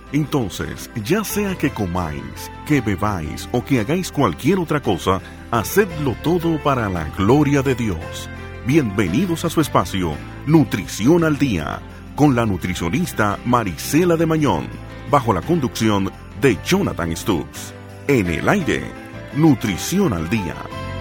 Entonces, ya sea que comáis, que bebáis o que hagáis cualquier otra cosa, hacedlo todo para la gloria de Dios. Bienvenidos a su espacio, Nutrición al Día, con la nutricionista Marisela de Mañón, bajo la conducción de Jonathan Stutz. En el aire, Nutrición al Día.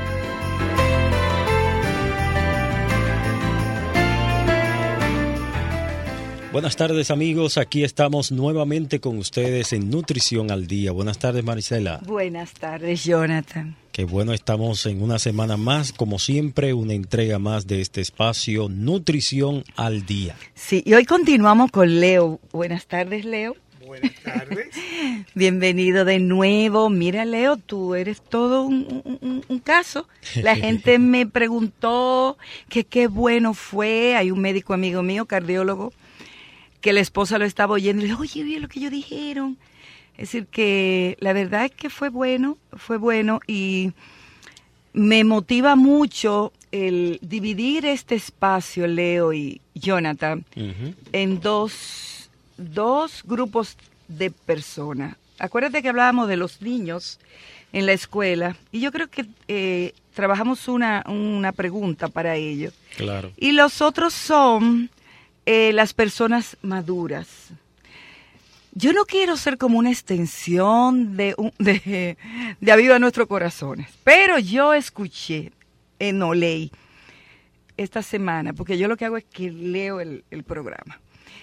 Buenas tardes, amigos, aquí estamos nuevamente con ustedes en Nutrición al Día. Buenas tardes, Marisela. Buenas tardes, Jonathan. Qué bueno, estamos en una semana más, como siempre, una entrega más de este espacio Nutrición al Día. Sí, y hoy continuamos con Leo. Buenas tardes, Leo. Buenas tardes. Bienvenido de nuevo. Mira, Leo, tú eres todo un caso. La gente me preguntó que qué bueno fue. Hay un médico amigo mío, cardiólogo, que la esposa lo estaba oyendo y le dijo, oye, oye, lo que ellos dijeron. Es decir, que la verdad es que fue bueno y me motiva mucho el dividir este espacio, Leo y Jonathan, en dos grupos de personas. Acuérdate que hablábamos de los niños en la escuela y yo creo que trabajamos una pregunta para ellos. Claro. Y los otros son las personas maduras. Yo no quiero ser como una extensión de Aviva Nuestros Corazones, pero yo escuché, no leí esta semana, porque yo lo que hago es que leo el programa.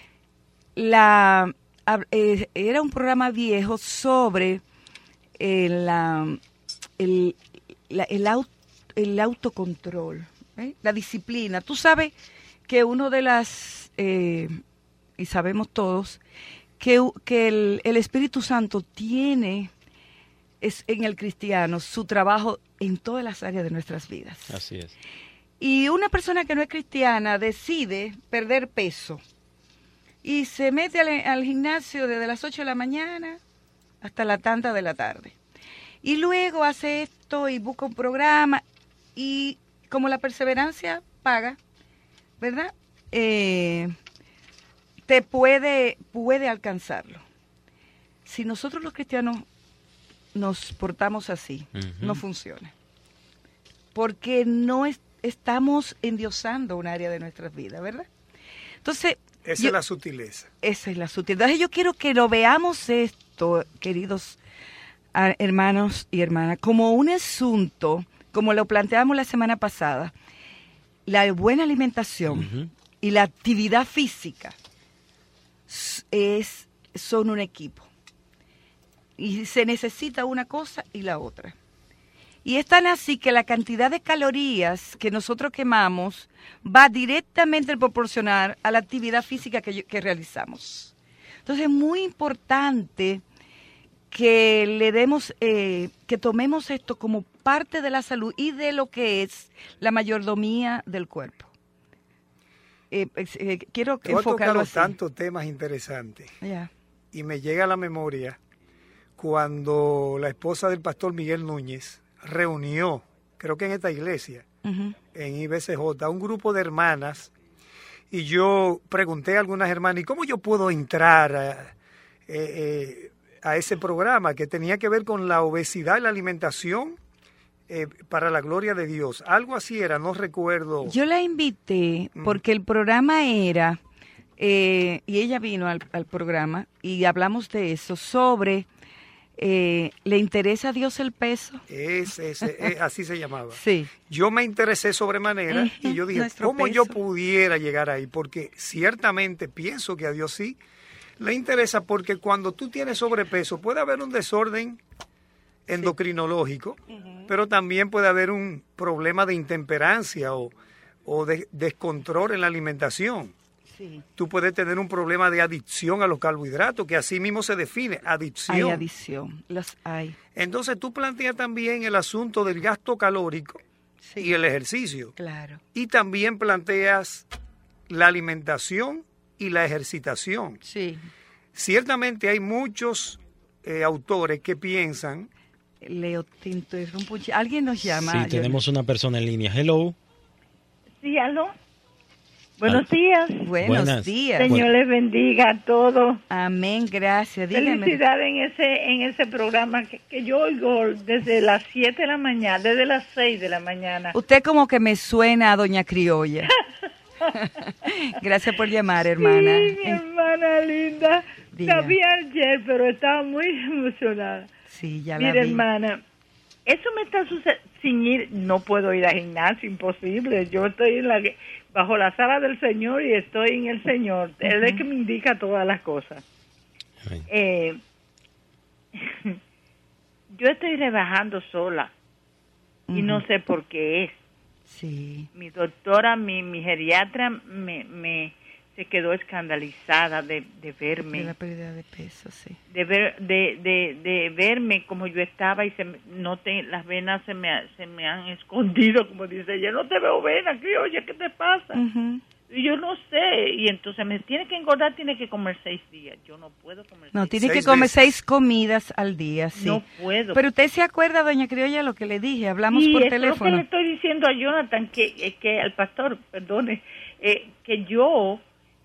Era un programa viejo sobre el autocontrol, la disciplina. Tú sabes que uno de las y sabemos todos que el Espíritu Santo tiene en el cristiano su trabajo en todas las áreas de nuestras vidas. Así es. Y una persona que no es cristiana decide perder peso y se mete al gimnasio desde las 8 de la mañana hasta la tanda de la tarde. Y luego hace esto y busca un programa y como la perseverancia paga, ¿verdad? Te puede alcanzarlo. Si nosotros los cristianos nos portamos así, no funciona. Porque no estamos endiosando un área de nuestras vidas, ¿verdad? Entonces, esa es la sutileza. Esa es la sutileza. Entonces yo quiero que lo veamos esto, queridos hermanos y hermanas, como un asunto, como lo planteamos la semana pasada, la buena alimentación y la actividad física son un equipo. Y se necesita una cosa y la otra. Y es tan así que la cantidad de calorías que nosotros quemamos va directamente proporcional a la actividad física que realizamos. Entonces es muy importante que le demos, que tomemos esto como parte de la salud y de lo que es la mayordomía del cuerpo. Quiero enfocarlo así. Tantos temas interesantes. Yeah. Y me llega a la memoria cuando la esposa del pastor Miguel Núñez reunió, creo que en esta iglesia, en IBCJ, un grupo de hermanas, y yo pregunté a algunas hermanas, ¿y cómo yo puedo entrar a ese programa que tenía que ver con la obesidad y la alimentación para la gloria de Dios? Algo así era, no recuerdo. Yo la invité porque el programa era, y ella vino al programa y hablamos de eso, sobre ¿le interesa a Dios el peso? Así se llamaba. Sí. Yo me interesé sobremanera y yo dije, ¿cómo yo pudiera llegar ahí? Porque ciertamente pienso que a Dios sí le interesa, porque cuando tú tienes sobrepeso puede haber un desorden endocrinológico, pero también puede haber un problema de intemperancia o de descontrol en la alimentación. Sí. Tú puedes tener un problema de adicción a los carbohidratos, que así mismo se define, adicción. Hay adicción, las hay. Entonces tú planteas también el asunto del gasto calórico y el ejercicio. Claro. Y también planteas la alimentación y la ejercitación. Sí. Ciertamente hay muchos autores que piensan... Leo, te interrumpo. ¿Alguien nos llama? Sí, tenemos una persona en línea. Hello. Sí, aló. Buenos días. Buenos días. Señor les bendiga a todos. Amén, gracias. Dígame. Felicidades en ese programa que yo oigo desde las 7 de la mañana, desde las 6 de la mañana. Usted como que me suena a Doña Criolla. Gracias por llamar, hermana. Sí, mi hermana linda. Diga. Sabía ayer, pero estaba muy emocionada. Sí, ya la Mira, vi. hermana, eso me está sucediendo sin ir. No puedo ir al gimnasio, imposible. Yo estoy bajo la sala del Señor y estoy en el Señor. Él es que me indica todas las cosas. Yo estoy rebajando sola y no sé por qué es. Sí. Mi doctora, mi geriatra se quedó escandalizada de verme. De la pérdida de peso, sí. De verme como yo estaba y las venas se me han escondido, como dice ella. No te veo venas, oye, ¿qué te pasa? Y yo no sé. Y entonces me tiene que engordar, tiene que comer 6 días. Yo no puedo comer 6 días. No, tiene que comer 6 comidas al día, sí. No puedo. Pero usted se acuerda, doña Criolla, lo que le dije, hablamos por teléfono. Es lo que le estoy diciendo a Jonathan, que al pastor, perdone, que yo,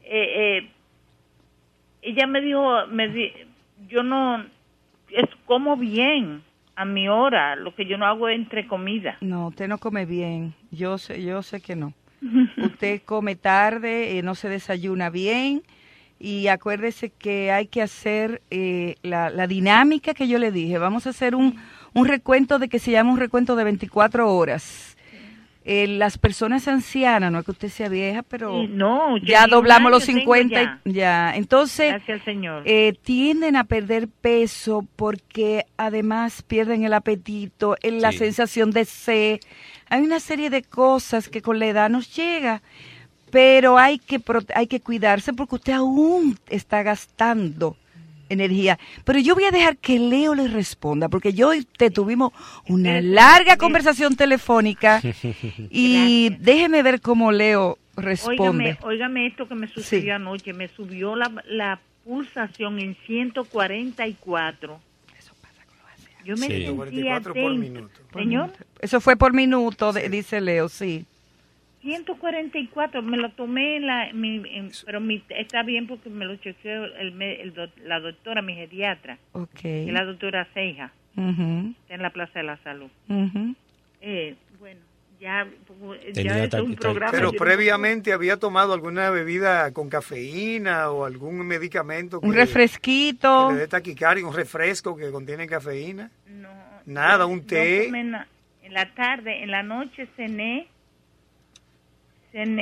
ella me dijo, yo no, como bien a mi hora, lo que yo no hago es entre comida. No, usted no come bien, yo sé que no. Usted come tarde, no se desayuna bien y acuérdese que hay que hacer la dinámica que yo le dije. Vamos a hacer un recuento de que se llama un recuento de 24 horas. Las personas ancianas, no es que usted sea vieja, pero no, ya doblamos los 50 ya. Entonces, gracias al Señor. Tienden a perder peso porque además pierden el apetito, la sensación de sed. Hay una serie de cosas que con la edad nos llega, pero hay que cuidarse porque usted aún está gastando energía. Pero yo voy a dejar que Leo le responda, porque yo y usted tuvimos una larga conversación telefónica y déjeme ver cómo Leo responde. Óigame esto que me sucedió anoche, me subió la pulsación en 144. Eso pasa con los ancianos. Yo me sentía 144 por minuto. Señor. Eso fue por minuto, dice Leo, sí. 144, me lo tomé pero está bien porque me lo chequeó la doctora, mi geriatra, que es la doctora Ceja, está en la Plaza de la Salud. Bueno, ya es un programa. Pero previamente había tomado alguna bebida con cafeína o algún medicamento. Un refresquito. Que le dé taquicardia, un refresco que contiene cafeína. No. Nada, un té. En la tarde, en la noche cené, en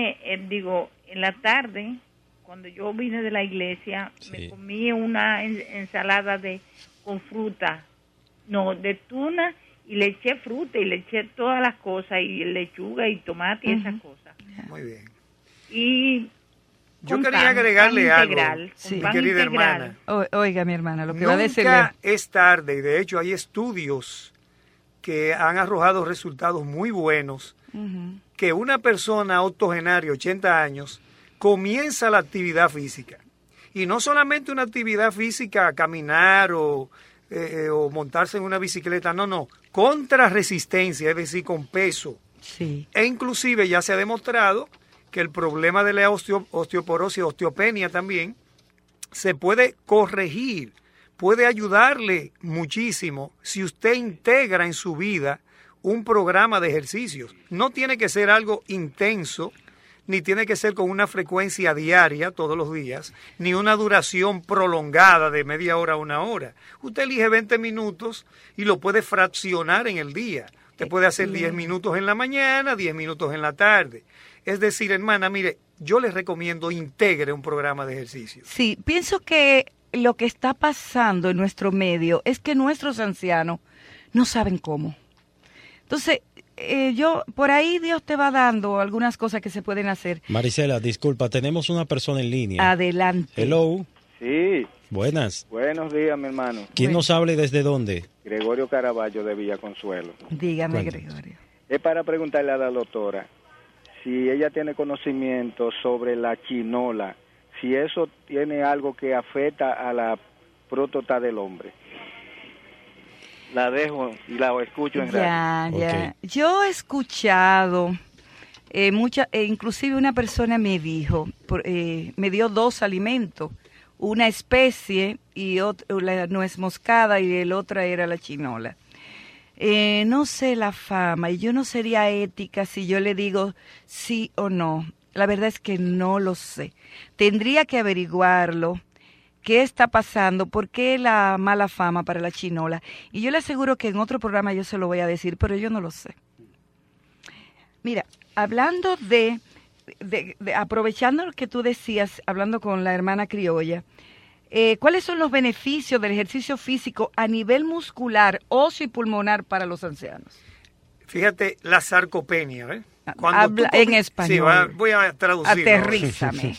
la tarde, cuando yo vine de la iglesia, me comí una ensalada con fruta, de tuna, y le eché fruta y le eché todas las cosas, y lechuga y tomate y esas cosas. Muy bien. Y yo quería agregarle algo, mi querida hermana. Oiga, mi hermana, lo que va a decir. Nunca es tarde, y de hecho hay estudios que han arrojado resultados muy buenos, que una persona octogenaria, 80 años, comienza la actividad física. Y no solamente una actividad física, caminar o montarse en una bicicleta, no, contra resistencia, es decir, con peso. Sí. E inclusive ya se ha demostrado que el problema de la osteoporosis, osteopenia también, se puede corregir, puede ayudarle muchísimo si usted integra en su vida un programa de ejercicios. No tiene que ser algo intenso, ni tiene que ser con una frecuencia diaria todos los días, ni una duración prolongada de media hora a 1 hora. Usted elige 20 minutos y lo puede fraccionar en el día. Usted puede hacer 10 minutos en la mañana, 10 minutos en la tarde. Es decir, hermana, mire, yo les recomiendo integre un programa de ejercicio. Sí, pienso que lo que está pasando en nuestro medio es que nuestros ancianos no saben cómo. Entonces, por ahí Dios te va dando algunas cosas que se pueden hacer. Marisela, disculpa, tenemos una persona en línea. Adelante. Hello. Sí. Buenas. Buenos días, mi hermano. ¿Quién nos habla y desde dónde? Gregorio Caraballo, de Villa Consuelo. Dígame, Cuéntame. Gregorio. Es para preguntarle a la doctora si ella tiene conocimiento sobre la chinola, si eso tiene algo que afecta a la próstata del hombre. La dejo y la escucho en radio. Ya. Yo he escuchado Inclusive una persona me dijo, me dio 2 alimentos, una especie y la nuez moscada y el otra era la chinola. No sé la fama y yo no sería ética si yo le digo sí o no. La verdad es que no lo sé. Tendría que averiguarlo. ¿Qué está pasando? ¿Por qué la mala fama para la chinola? Y yo le aseguro que en otro programa yo se lo voy a decir, pero yo no lo sé. Mira, hablando aprovechando lo que tú decías, hablando con la hermana criolla, ¿cuáles son los beneficios del ejercicio físico a nivel muscular, óseo y pulmonar para los ancianos? Fíjate, la sarcopenia, ¿eh? Habla en español. Sí, voy a traducirlo. Aterrízame.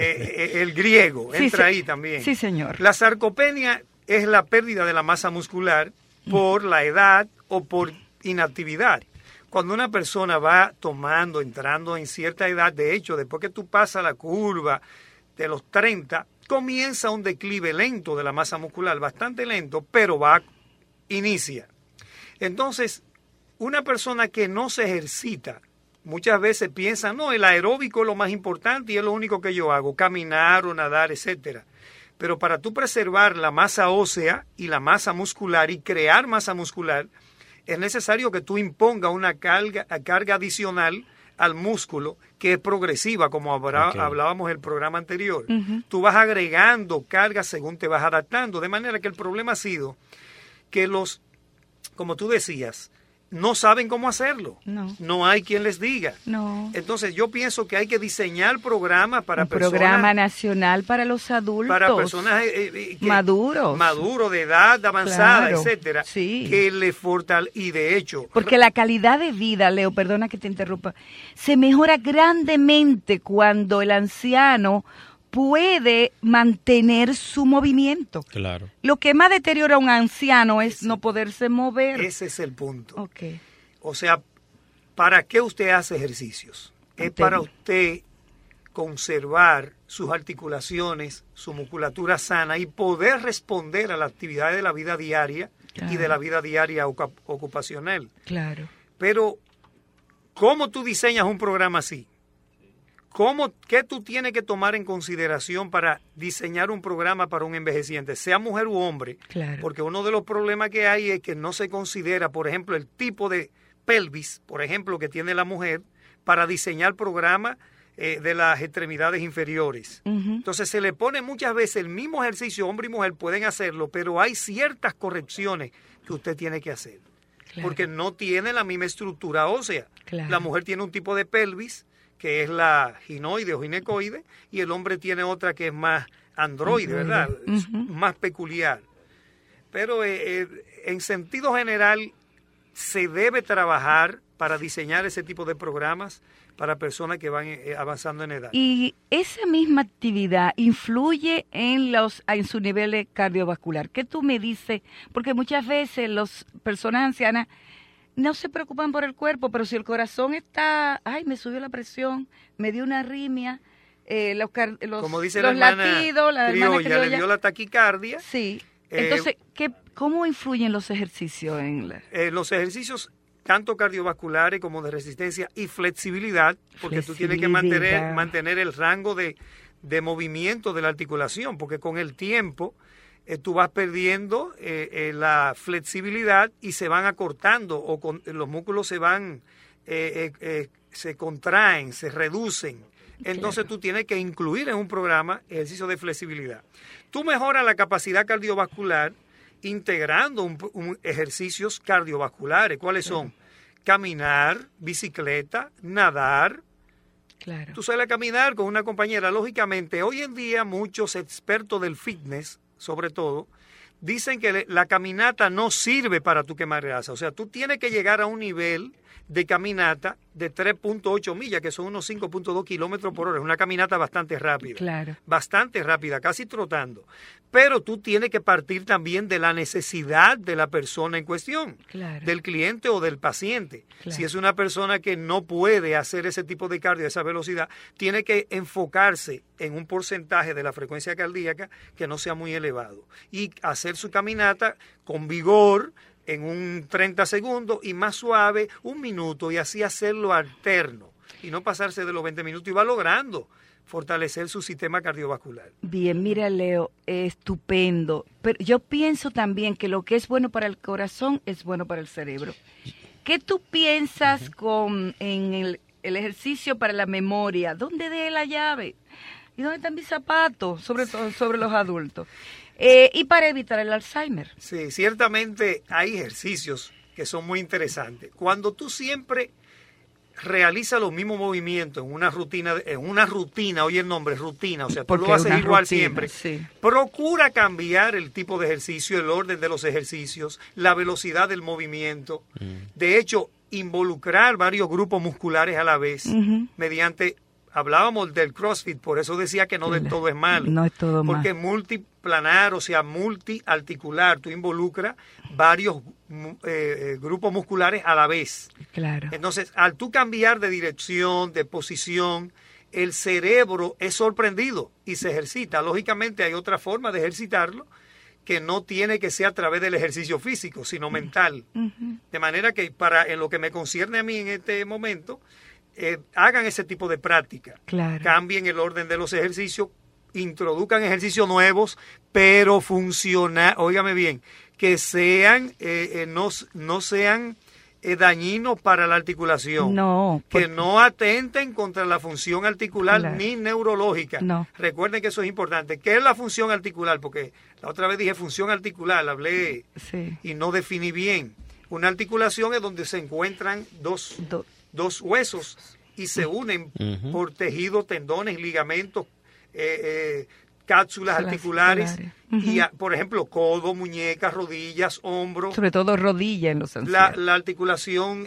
El griego entra ahí también. Sí, señor. La sarcopenia es la pérdida de la masa muscular por la edad o por inactividad. Cuando una persona va entrando en cierta edad, de hecho, después que tú pasas la curva de los 30, comienza un declive lento de la masa muscular, bastante lento, pero inicia. Entonces, una persona que no se ejercita, muchas veces piensa, no, el aeróbico es lo más importante y es lo único que yo hago, caminar o nadar, etcétera. Pero para tú preservar la masa ósea y la masa muscular y crear masa muscular, es necesario que tú impongas una carga adicional al músculo que es progresiva, como hablábamos en el programa anterior. Tú vas agregando cargas según te vas adaptando, de manera que el problema ha sido que como tú decías, no saben cómo hacerlo. No hay quien les diga. Entonces yo pienso que hay que diseñar programas para personas. Un programa nacional para los adultos. Para personas maduros, de edad avanzada, etcétera. Sí. Que le fortalecen. Y de hecho. Porque la calidad de vida, Leo, perdona que te interrumpa, se mejora grandemente cuando el anciano puede mantener su movimiento. Claro. Lo que más deteriora a un anciano es no poderse mover. Ese es el punto. Okay. O sea, ¿para qué usted hace ejercicios? Es para usted conservar sus articulaciones, su musculatura sana y poder responder a las actividades de la vida diaria y de la vida diaria ocupacional. Claro. Pero, ¿cómo tú diseñas un programa así? ¿Qué tú tienes que tomar en consideración para diseñar un programa para un envejeciente, sea mujer u hombre? Claro. Porque uno de los problemas que hay es que no se considera, por ejemplo, el tipo de pelvis, por ejemplo, que tiene la mujer para diseñar programas de las extremidades inferiores. Entonces se le pone muchas veces el mismo ejercicio, hombre y mujer pueden hacerlo, pero hay ciertas correcciones que usted tiene que hacer. Claro. Porque no tiene la misma estructura ósea. Claro. La mujer tiene un tipo de pelvis que es la ginoide o ginecoide, y el hombre tiene otra que es más androide, ¿verdad? Más peculiar. Pero en sentido general, se debe trabajar para diseñar ese tipo de programas para personas que van avanzando en edad. Y esa misma actividad influye en su nivel cardiovascular. ¿Qué tú me dices? Porque muchas veces las personas ancianas no se preocupan por el cuerpo, pero si el corazón está, me subió la presión, me dio una arritmia, como dice los la latidos, la hermana criolla, le dio la taquicardia. Sí. Entonces, ¿cómo influyen los ejercicios los ejercicios tanto cardiovasculares como de resistencia y flexibilidad, porque tú tienes que mantener el rango de movimiento de la articulación, porque con el tiempo tú vas perdiendo la flexibilidad y se van acortando, los músculos se contraen, se reducen. Entonces tú tienes que incluir en un programa ejercicio de flexibilidad. Tú mejoras la capacidad cardiovascular integrando ejercicios cardiovasculares. ¿Cuáles son? Caminar, bicicleta, nadar. Claro. Tú sales a caminar con una compañera. Lógicamente, hoy en día muchos expertos del fitness, sobre todo, dicen que la caminata no sirve para tu quemar grasa. O sea, tú tienes que llegar a un nivel de caminata de 3.8 millas, que son unos 5.2 kilómetros por hora. Es una caminata bastante rápida. Claro. Bastante rápida, casi trotando. Pero tú tienes que partir también de la necesidad de la persona en cuestión, claro, del cliente o del paciente. Claro. Si es una persona que no puede hacer ese tipo de cardio a esa velocidad, tiene que enfocarse en un porcentaje de la frecuencia cardíaca que no sea muy elevado y hacer su caminata con vigor, en un 30 segundos y más suave, 1 minuto, y así hacerlo alterno. y no pasarse de los 20 minutos, y va logrando fortalecer su sistema cardiovascular. Bien, mira, Leo, estupendo. Pero yo pienso también que lo que es bueno para el corazón es bueno para el cerebro. ¿Qué tú piensas en el ejercicio para la memoria? ¿Dónde dejé la llave? ¿Y dónde están mis zapatos? Sobre todo sobre los adultos. Y para evitar el Alzheimer. Sí, ciertamente hay ejercicios que son muy interesantes. Cuando tú siempre realizas los mismos movimientos en una rutina, oye el nombre, rutina, o sea, tú lo haces igual siempre. Sí. Procura cambiar el tipo de ejercicio, el orden de los ejercicios, la velocidad del movimiento. De hecho, involucrar varios grupos musculares a la vez mediante... Hablábamos del CrossFit, por eso decía que no del todo es malo. No es todo malo. Porque es multiplanar, o sea, multiarticular. Tú involucras varios grupos musculares a la vez. Claro. Entonces, al tú cambiar de dirección, de posición, el cerebro es sorprendido y se ejercita. Lógicamente hay otra forma de ejercitarlo que no tiene que ser a través del ejercicio físico, sino mental. De manera que en lo que me concierne a mí en este momento... hagan ese tipo de práctica, cambien el orden de los ejercicios, introduzcan ejercicios nuevos, pero óigame bien, que sean no sean dañinos para la articulación, que no atenten contra la función articular ni neurológica. Recuerden que eso es importante. ¿Qué es la función articular? Porque la otra vez dije función articular, hablé y no definí bien. Una articulación es donde se encuentran dos huesos y se unen por tejido, tendones, ligamentos, cápsulas articulares y, por ejemplo, codo, muñecas, rodillas, hombros. Sobre todo rodilla en los ancianos. La articulación,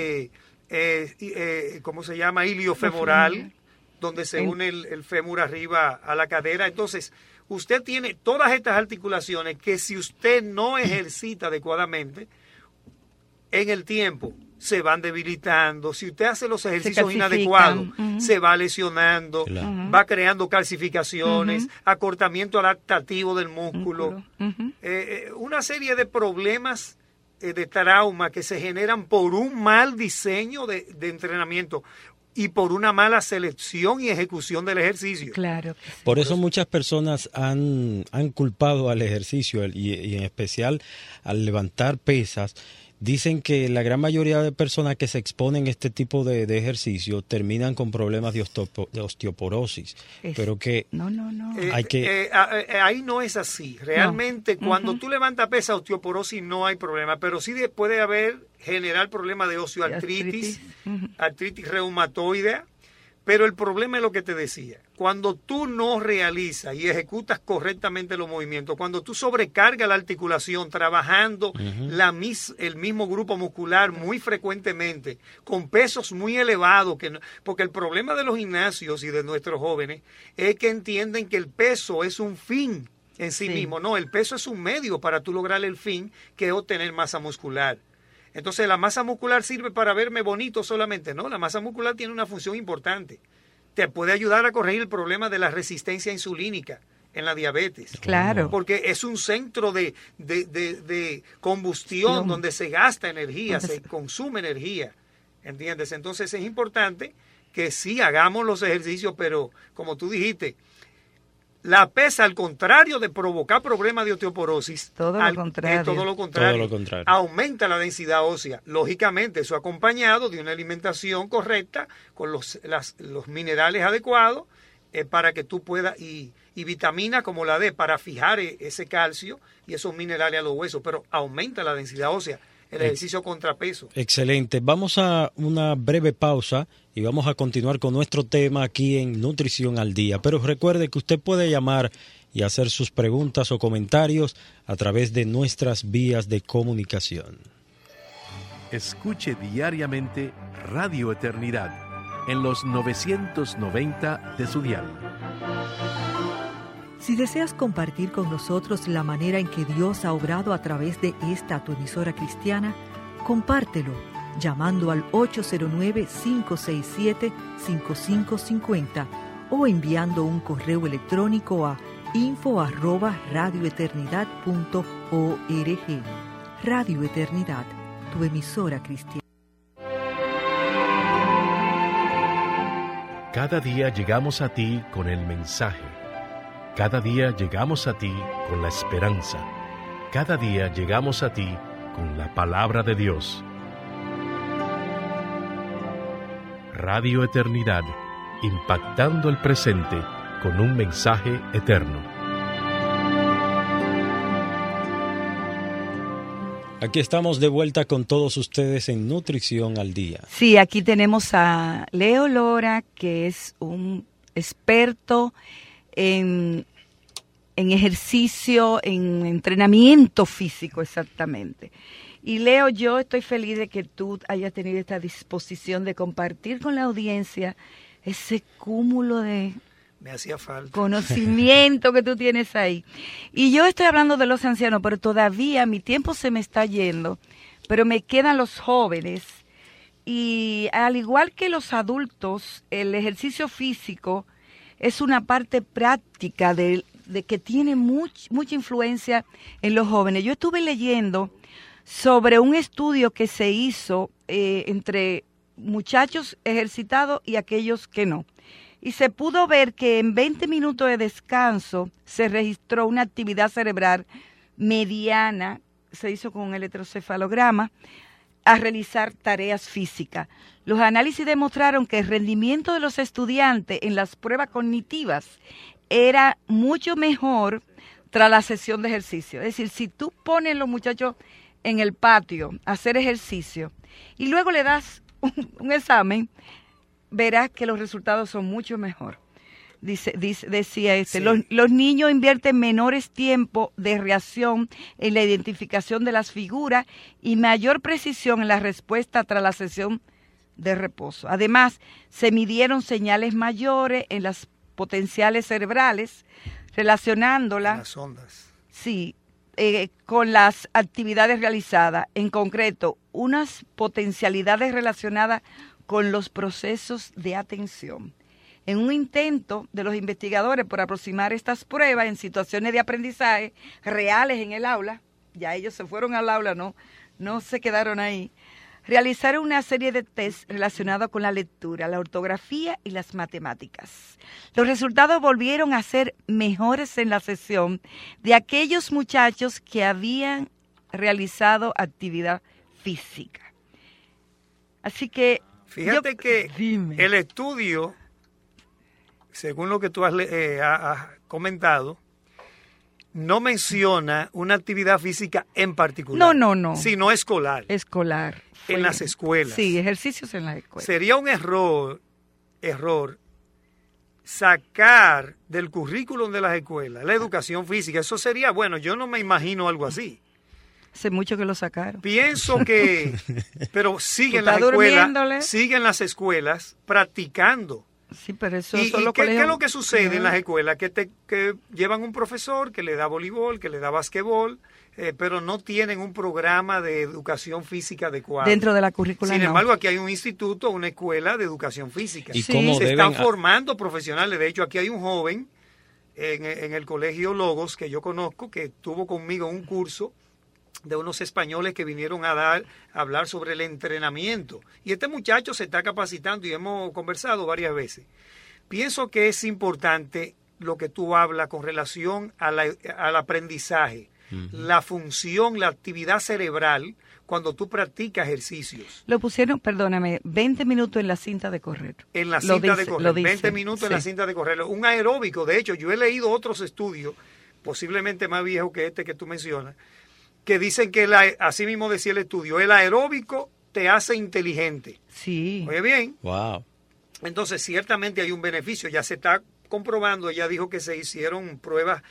¿cómo se llama? Iliofemoral, donde se une el fémur arriba a la cadera. Entonces, usted tiene todas estas articulaciones que si usted no ejercita adecuadamente, en el tiempo se van debilitando. Si usted hace los ejercicios inadecuados, se va lesionando, va creando calcificaciones, acortamiento adaptativo del músculo, una serie de problemas de trauma que se generan por un mal diseño de entrenamiento y por una mala selección y ejecución del ejercicio. Claro. Por eso muchas personas han culpado al ejercicio y en especial al levantar pesas. Dicen que la gran mayoría de personas que se exponen a este tipo de ejercicio terminan con problemas de osteoporosis. Pero que hay que... ahí no es así. Realmente cuando tú levantas pesa, osteoporosis no hay problema, pero sí puede generar problemas de osteoartritis, artritis reumatoidea. Pero el problema es lo que te decía. Cuando tú no realizas y ejecutas correctamente los movimientos, cuando tú sobrecargas la articulación trabajando el mismo grupo muscular muy frecuentemente, con pesos muy elevados, porque el problema de los gimnasios y de nuestros jóvenes es que entienden que el peso es un fin en sí mismo. No, el peso es un medio para tú lograr el fin, que es obtener masa muscular. Entonces, ¿la masa muscular sirve para verme bonito solamente? No, la masa muscular tiene una función importante. Te puede ayudar a corregir el problema de la resistencia insulínica en la diabetes. Claro. Porque es un centro de combustión donde se gasta energía, se consume energía. ¿Entiendes? Entonces, es importante que sí hagamos los ejercicios, pero como tú dijiste, la pesa, al contrario de provocar problemas de osteoporosis, todo lo contrario. Aumenta la densidad ósea. Lógicamente, eso acompañado de una alimentación correcta, con los minerales adecuados, para que tú puedas, y vitaminas como la D, para fijar ese calcio y esos minerales a los huesos, pero aumenta la densidad ósea. El ejercicio contrapeso. Excelente. Vamos a una breve pausa y vamos a continuar con nuestro tema aquí en Nutrición al Día. Pero recuerde que usted puede llamar y hacer sus preguntas o comentarios a través de nuestras vías de comunicación. Escuche diariamente Radio Eternidad en los 990 de su dial. Si deseas compartir con nosotros la manera en que Dios ha obrado a través de esta tu emisora cristiana, compártelo llamando al 809-567-5550 o enviando un correo electrónico a info@radioeternidad.org. Radio Eternidad, tu emisora cristiana. Cada día llegamos a ti con el mensaje. Cada día llegamos a ti con la esperanza. Cada día llegamos a ti con la palabra de Dios. Radio Eternidad, impactando el presente con un mensaje eterno. Aquí estamos de vuelta con todos ustedes en Nutrición al Día. Sí, aquí tenemos a Leo Lora, que es un experto en ejercicio, en entrenamiento físico exactamente. Y Leo, yo estoy feliz de que tú hayas tenido esta disposición de compartir con la audiencia ese cúmulo de me hacía falta conocimiento que tú tienes ahí. Y yo estoy hablando de los ancianos, pero todavía mi tiempo se me está yendo, pero me quedan los jóvenes. Y al igual que los adultos, el ejercicio físico es una parte práctica de que tiene mucha influencia en los jóvenes. Yo estuve leyendo sobre un estudio que se hizo entre muchachos ejercitados y aquellos que no. Y se pudo ver que en 20 minutos de descanso se registró una actividad cerebral mediana, se hizo con un electrocefalograma, a realizar tareas físicas. Los análisis demostraron que el rendimiento de los estudiantes en las pruebas cognitivas era mucho mejor tras la sesión de ejercicio. Es decir, si tú pones a los muchachos en el patio a hacer ejercicio y luego le das un examen, verás que los resultados son mucho mejor. Decía sí. Los niños invierten menores tiempos de reacción en la identificación de las figuras y mayor precisión en la respuesta tras la sesión de reposo. Además, se midieron señales mayores en las potenciales cerebrales, relacionándolas las ondas. Sí, con las actividades realizadas. En concreto, unas potencialidades relacionadas con los procesos de atención. En un intento de los investigadores por aproximar estas pruebas en situaciones de aprendizaje reales en el aula, ya ellos se fueron al aula, no se quedaron ahí, realizaron una serie de tests relacionados con la lectura, la ortografía y las matemáticas. Los resultados volvieron a ser mejores en la sesión de aquellos muchachos que habían realizado actividad física. Así que fíjate que el estudio, según lo que tú has comentado, no menciona una actividad física en particular. No. Sino escolar. Escolar. En las escuelas. Sí, ejercicios en las escuelas. Sería un error sacar del currículum de las escuelas la educación física. Eso sería, bueno, yo no me imagino algo así. Hace mucho que lo sacaron. Pienso que, pero siguen las escuelas practicando. Sí, pero eso ¿Y qué es lo que sucede en las escuelas? Que llevan un profesor que le da voleibol, que le da basquetbol, pero no tienen un programa de educación física adecuado. Dentro de la currícula. Sin embargo, aquí hay un instituto, una escuela de educación física. ¿Y cómo se están formando profesionales? De hecho, aquí hay un joven en el colegio Logos que yo conozco, que tuvo conmigo un curso de unos españoles que vinieron a hablar sobre el entrenamiento. Y este muchacho se está capacitando y hemos conversado varias veces. Pienso que es importante lo que tú hablas con relación al aprendizaje, la función, la actividad cerebral cuando tú practicas ejercicios. Lo pusieron, perdóname, 20 minutos en la cinta de correr. En la cinta de correr, 20 minutos en la cinta de correr. Un aeróbico, de hecho, yo he leído otros estudios, posiblemente más viejos que este que tú mencionas, que dicen que, así mismo decía el estudio, el aeróbico te hace inteligente. Sí. Oye bien. Wow. Entonces, ciertamente hay un beneficio. Ya se está comprobando, ella dijo que se hicieron pruebas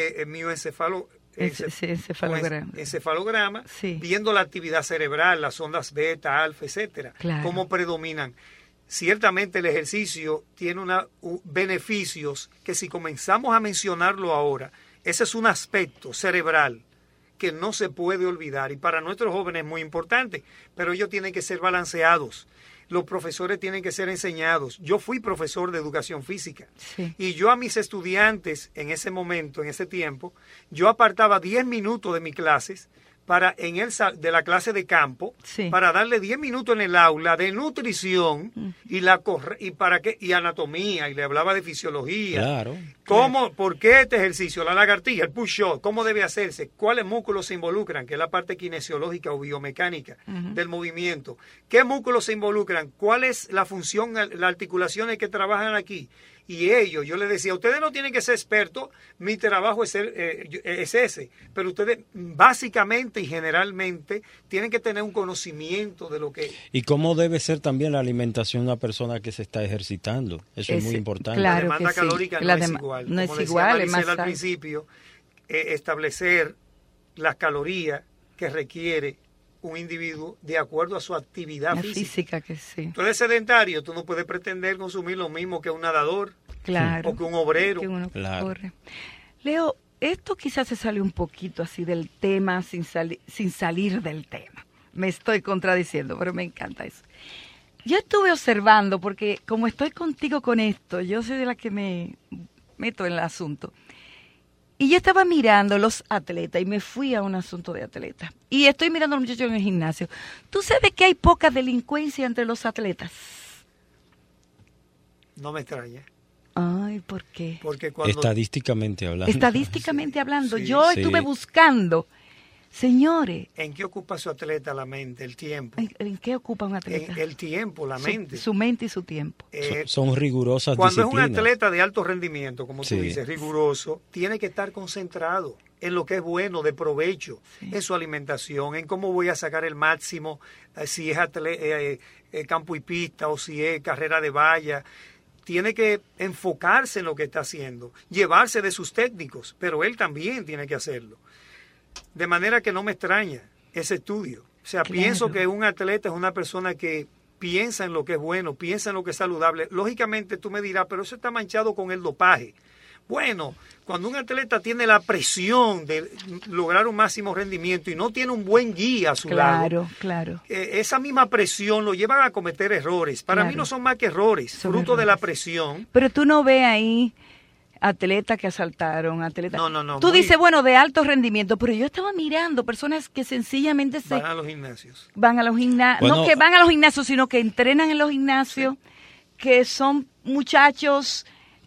encefalograma, sí, viendo la actividad cerebral, las ondas beta, alfa, etcétera, claro, cómo predominan. Ciertamente el ejercicio tiene beneficios que si comenzamos a mencionarlo ahora, ese es un aspecto cerebral que no se puede olvidar y para nuestros jóvenes es muy importante, pero ellos tienen que ser balanceados. Los profesores tienen que ser enseñados. Yo fui profesor de educación física, sí, y yo a mis estudiantes en ese momento, en ese tiempo, yo apartaba 10 minutos de mis clases de la clase de campo, para darle 10 minutos en el aula de nutrición y anatomía, y le hablaba de fisiología. Claro. ¿Por qué este ejercicio? La lagartija, el push-up, ¿cómo debe hacerse? ¿Cuáles músculos se involucran? Que es la parte kinesiológica o biomecánica del movimiento. ¿Qué músculos se involucran? ¿Cuál es la función, las articulaciones que trabajan aquí? Y yo les decía, ustedes no tienen que ser expertos, mi trabajo es ese, pero ustedes básicamente y generalmente tienen que tener un conocimiento de lo que... Y cómo debe ser también la alimentación de una persona que se está ejercitando, eso es muy importante. Claro, la demanda calórica no es igual. No es igual, es más al principio, establecer las calorías que requiere un individuo de acuerdo a su actividad física. Que sí. Tú eres sedentario, tú no puedes pretender consumir lo mismo que un nadador, claro, o que un obrero. Que uno claro. Corre. Leo, esto quizás se sale un poquito así del tema sin salir del tema. Me estoy contradiciendo, pero me encanta eso. Yo estuve observando, porque como estoy contigo con esto, yo soy de la que me meto en el asunto. Y yo estaba mirando los atletas y me fui a un asunto de atletas. Y estoy mirando a los muchachos en el gimnasio. ¿Tú sabes que hay poca delincuencia entre los atletas? No me extraña. Ay, ¿por qué? Porque cuando... Estadísticamente hablando. Estadísticamente hablando. Sí, yo estuve buscando. Señores. ¿En qué ocupa su atleta la mente, el tiempo? ¿En qué ocupa un atleta? En el tiempo, la mente. Su mente y su tiempo. Son rigurosas cuando disciplinas. Es un atleta de alto rendimiento, como tú dices, riguroso, tiene que estar concentrado en lo que es bueno, de provecho, en su alimentación, en cómo voy a sacar el máximo, si es campo y pista o si es carrera de valla. Tiene que enfocarse en lo que está haciendo, llevarse de sus técnicos, pero él también tiene que hacerlo. De manera que no me extraña ese estudio. O sea, pienso que un atleta es una persona que piensa en lo que es bueno, piensa en lo que es saludable. Lógicamente tú me dirás, pero eso está manchado con el dopaje. Bueno, cuando un atleta tiene la presión de lograr un máximo rendimiento y no tiene un buen guía a su lado, esa misma presión lo lleva a cometer errores. Para mí no son más que errores, fruto de la presión. Pero tú no ves ahí atletas que asaltaron, atletas... No. Tú dices, bueno, de alto rendimiento, pero yo estaba mirando personas que sencillamente van a los gimnasios. Van a los gimnasios, bueno, no que van a los gimnasios, sino que entrenan en los gimnasios, que son muchachos...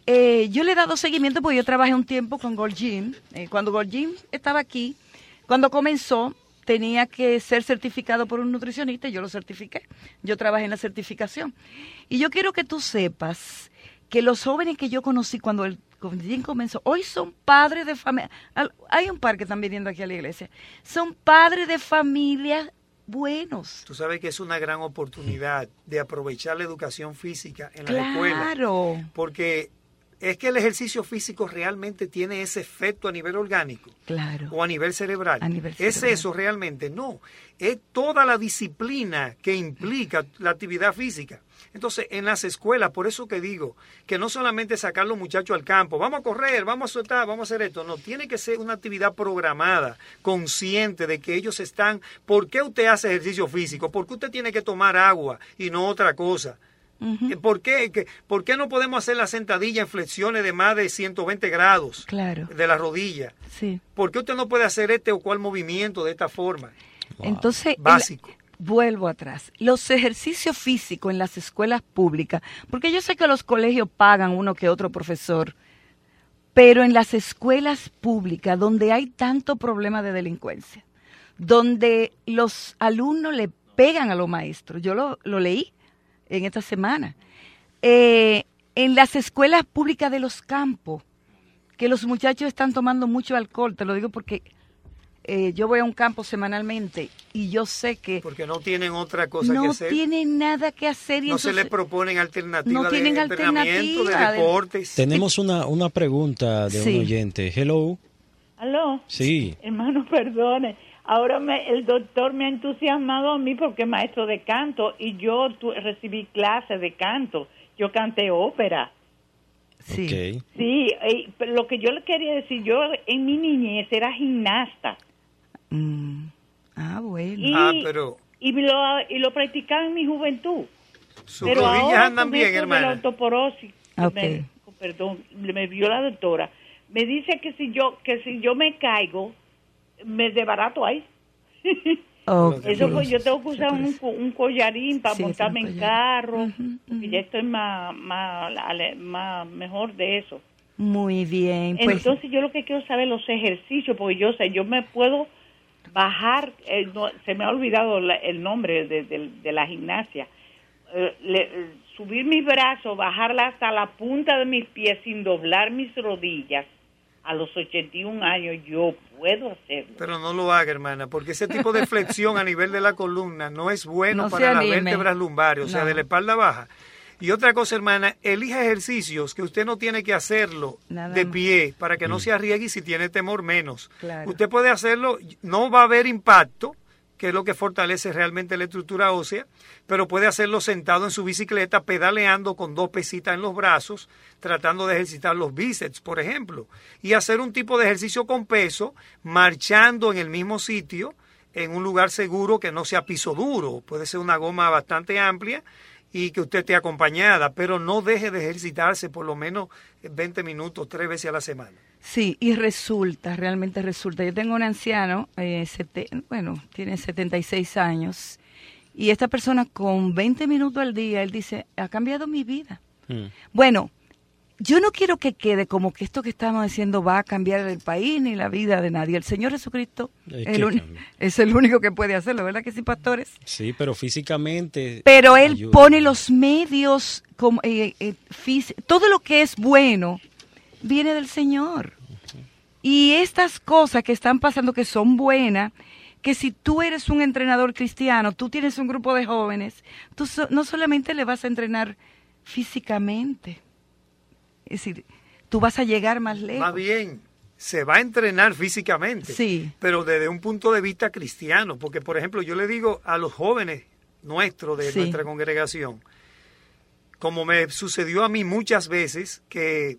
yo le he dado seguimiento porque yo trabajé un tiempo con Gold Gym. Cuando Gold Gym estaba aquí, cuando comenzó, tenía que ser certificado por un nutricionista y yo lo certifiqué. Yo trabajé en la certificación. Y yo quiero que tú sepas que los jóvenes que yo conocí cuando el Gym comenzó, hoy son padres de familia. Hay un par que están viniendo aquí a la iglesia. Son padres de familia buenos. Tú sabes que es una gran oportunidad de aprovechar la educación física en la escuela. Claro. Porque es que el ejercicio físico realmente tiene ese efecto a nivel orgánico. Claro. O a nivel cerebral. ¿Es eso realmente? No. Es toda la disciplina que implica la actividad física. Entonces, en las escuelas, por eso que digo, que no solamente sacar los muchachos al campo, vamos a correr, vamos a soltar, vamos a hacer esto. No, tiene que ser una actividad programada, consciente de que ellos están... ¿Por qué usted hace ejercicio físico? ¿Por qué usted tiene que tomar agua y no otra cosa? ¿Por qué no podemos hacer la sentadilla en flexiones de más de 120 grados de la rodilla? Sí. ¿Por qué usted no puede hacer este o cual movimiento de esta forma? Entonces, básico. Vuelvo atrás. Los ejercicios físicos en las escuelas públicas, porque yo sé que los colegios pagan uno que otro profesor, pero en las escuelas públicas, donde hay tanto problema de delincuencia, donde los alumnos le pegan a los maestros, yo lo leí en esta semana, en las escuelas públicas de los campos, que los muchachos están tomando mucho alcohol, te lo digo porque yo voy a un campo semanalmente y yo sé que... Porque no tienen otra cosa que hacer. No tienen nada que hacer. Y no entonces, se les proponen alternativas de entrenamiento, de deportes. Tenemos una pregunta de un oyente. Hello. ¿Aló? Sí. Hermano, perdone. Ahora el doctor me ha entusiasmado a mí porque es maestro de canto y yo recibí clases de canto. Yo canté ópera. Sí. Okay. Sí, lo que yo le quería decir, yo en mi niñez era gimnasta. Bueno. Y lo practicaba en mi juventud. Sus rodillas andan bien, hermana. La osteoporosis, okay. Me vio la doctora. Me dice que si yo me caigo, me desbarato ahí. Eso pues, yo tengo que usar un collarín para montarme en carro, y ya estoy más mejor de eso. Muy bien. Entonces yo lo que quiero saber los ejercicios, porque yo me puedo bajar, se me ha olvidado el nombre de la gimnasia, subir mis brazos, bajarla hasta la punta de mis pies sin doblar mis rodillas. A los 81 años yo puedo hacerlo. Pero no lo haga, hermana, porque ese tipo de flexión a nivel de la columna no es bueno para las vértebras lumbares, o sea, de la espalda baja. Y otra cosa, hermana, elija ejercicios que usted no tiene que hacerlo de pie para que no se arriesgue, y si tiene temor menos. Claro. Usted puede hacerlo, no va a haber impacto, que es lo que fortalece realmente la estructura ósea, pero puede hacerlo sentado en su bicicleta, pedaleando con 2 pesitas en los brazos, tratando de ejercitar los bíceps, por ejemplo, y hacer un tipo de ejercicio con peso, marchando en el mismo sitio, en un lugar seguro que no sea piso duro, puede ser una goma bastante amplia y que usted esté acompañada, pero no deje de ejercitarse por lo menos 20 minutos, 3 veces a la semana. Sí, y realmente resulta. Yo tengo un anciano, tiene 76 años, y esta persona con 20 minutos al día, él dice, ha cambiado mi vida. Bueno, yo no quiero que quede como que esto que estamos diciendo va a cambiar el país ni la vida de nadie. El Señor Jesucristo es el único que puede hacerlo, ¿verdad que sí, pastores? Sí, pero físicamente... Pero Él pone los medios, todo lo que es bueno viene del Señor. Y estas cosas que están pasando que son buenas, que si tú eres un entrenador cristiano, tú tienes un grupo de jóvenes, tú no solamente le vas a entrenar físicamente, es decir, tú vas a llegar más lejos. Más bien, se va a entrenar físicamente, sí, pero desde un punto de vista cristiano, porque por ejemplo yo le digo a los jóvenes nuestros de nuestra congregación, como me sucedió a mí muchas veces, que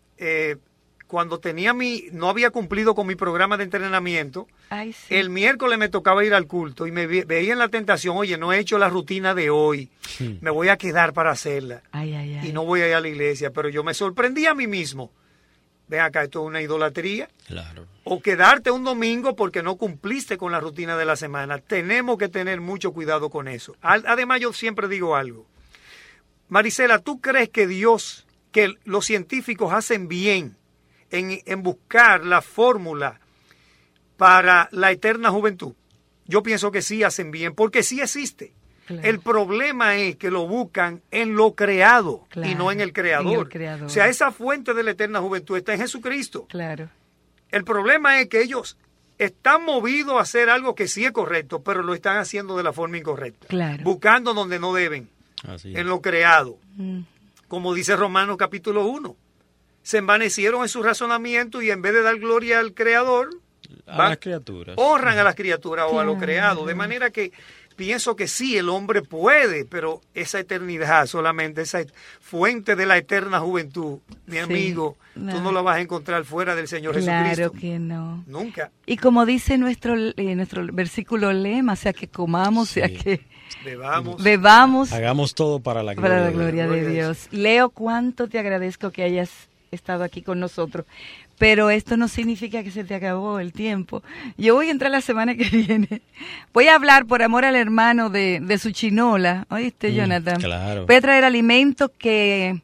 cuando no había cumplido con mi programa de entrenamiento, el miércoles me tocaba ir al culto y me veía en la tentación, oye, no he hecho la rutina de hoy, me voy a quedar para hacerla y no voy a ir a la iglesia, pero yo me sorprendí a mí mismo. Ven acá, esto es una idolatría. Claro. O quedarte un domingo porque no cumpliste con la rutina de la semana. Tenemos que tener mucho cuidado con eso. Además, yo siempre digo algo. Marisela, ¿tú crees que los científicos hacen bien en buscar la fórmula para la eterna juventud? Yo pienso que sí hacen bien, porque sí existe. Claro. El problema es que lo buscan en lo creado, claro, y no en el creador. O sea, esa fuente de la eterna juventud está en Jesucristo. Claro. El problema es que ellos están movidos a hacer algo que sí es correcto, pero lo están haciendo de la forma incorrecta. Claro. Buscando donde no deben, en lo creado. Como dice Romanos capítulo 1. Se envanecieron en su razonamiento y en vez de dar gloria al creador, a las criaturas, honran a las criaturas o a lo creado. De manera que pienso que sí, el hombre puede, pero esa eternidad, solamente esa fuente de la eterna juventud, mi amigo, tú no la vas a encontrar fuera del Señor Jesucristo. Claro que no. Nunca. Y como dice nuestro versículo lema, sea que comamos, sea que bebamos. Hagamos todo para la gloria de Dios. Leo, cuánto te agradezco que hayas estado aquí con nosotros. Pero esto no significa que se te acabó el tiempo. Yo voy a entrar la semana que viene. Voy a hablar, por amor al hermano, de su chinola. ¿Oíste, Jonathan? Claro. Voy a traer alimentos que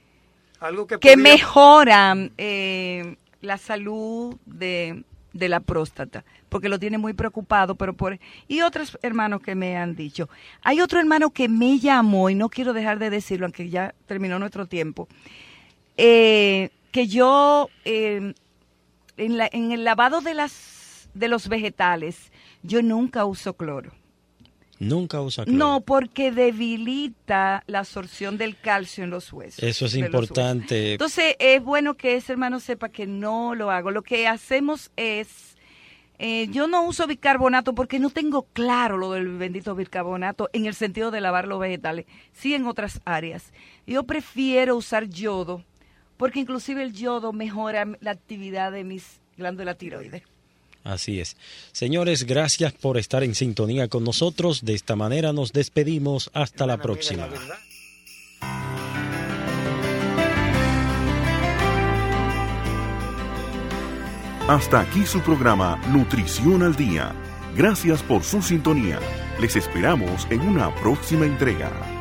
mejoran la salud de la próstata, porque lo tiene muy preocupado. Y otros hermanos que me han dicho. Hay otro hermano que me llamó, y no quiero dejar de decirlo, aunque ya terminó nuestro tiempo, que yo en el lavado de los vegetales yo nunca uso cloro. Nunca usa cloro. No, porque debilita la absorción del calcio en los huesos. Eso es importante. Entonces es bueno que ese hermano sepa que no lo hago. Lo que hacemos es, yo no uso bicarbonato porque no tengo claro lo del bendito bicarbonato en el sentido de lavar los vegetales, sí en otras áreas. Yo prefiero usar yodo, porque inclusive el yodo mejora la actividad de mis glándulas tiroides. Así es. Señores, gracias por estar en sintonía con nosotros. De esta manera nos despedimos. Hasta la próxima. Hasta aquí su programa Nutrición al Día. Gracias por su sintonía. Les esperamos en una próxima entrega.